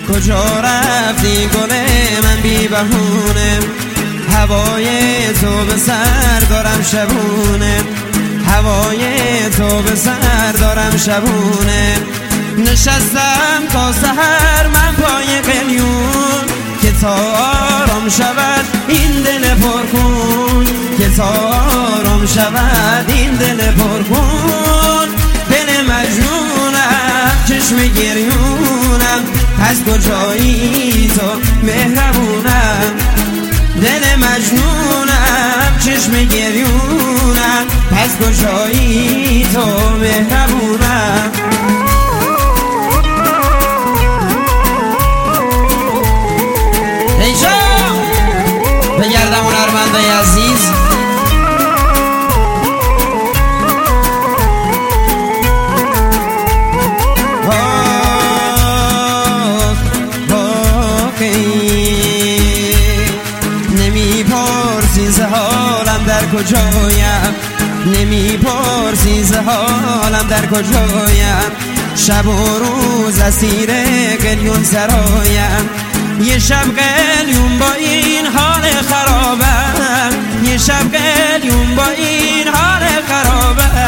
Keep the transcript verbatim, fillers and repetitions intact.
کجا رفتی گل من بی بهونه؟ هوای تو به سر دارم شبونه، هوای تو به سر دارم شبونه. نشستم تا سحر من پای قلیون که تا آرام شود این دل پرخون، که تا آرام شود این دل پرخون. دل مجنونم چشم گریونم، از کجایی تو مهربونم؟ دل مجنونم چشم گریونم، پس کجایی تو مهربونم؟ اینجا بگردم هنرمندای عزیز. نمیپرسی ز حالم در کجایم، نمیپرسی ز حالم در کجایم. شب و روز اسیر قلیون سرایم، یه شب قلیون با این حال خرابم، یه شب قلیون با این حال خرابم.